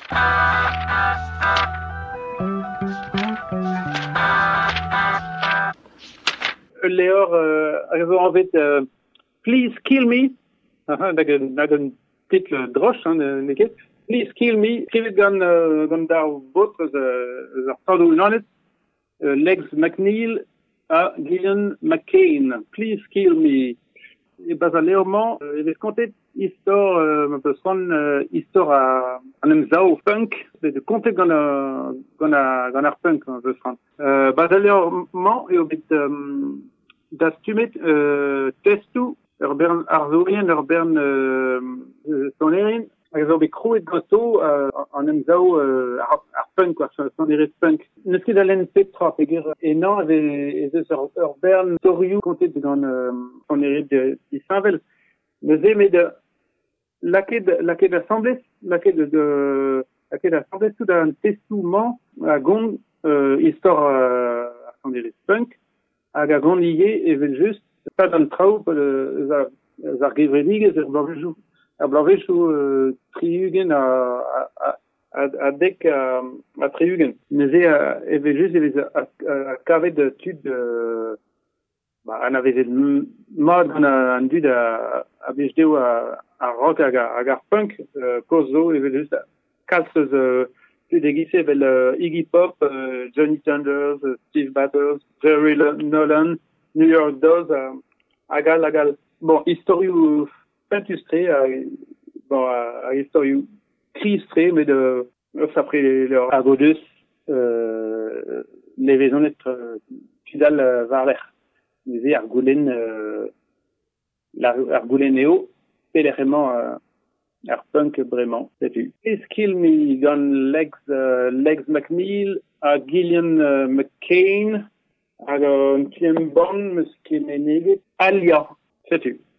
Leor a vet Please Kill Me, nag un titl droch, neket. Please Kill Me, skrivet gant dar bot ar tadoù unanet, Legs McNeil a Gillian McCain. Please Kill Me. E bas a leorman, e vez kontet istor, ma peus ran istor an em zao punk, de kontet gant ar punk, ma peus ran. Bas a leorman, eo bet da stumet testou ur bern arzourien, ur bern sonerin, hag zo bet krouet ganto an em zao ar punk, soneret punk. Neus ket a lenn pep tra, peger enan ez eus ur bern torioù kontet gant soneret disañvel. Neus met laket assemblez tout an testou man a gont istor ar soneret punk, hag a gont lié evel just tad an traoù ar gevredigez ar blavejou triugen a dek a triugen. Neuze evel just a kavet tud an a vezet mod an dud a bejdeo a rock hag ar punk koz zo evel just kalz tud egize evel Iggy Pop, Johnny Thunders, Steve Batters, Jerry Nolan, New York Dolls, agal. Bon, historiou pentustre, a historiou kristre, met de sapre leur agodeus ne vezonet tudal varler. Neuze ar goulenn eo, pelec'hemañ ar punk bremañ, setu. Please Kill Me gant Legs McNeil a Gillian McCain hag an kliem ban meus ket neget Alia, setu.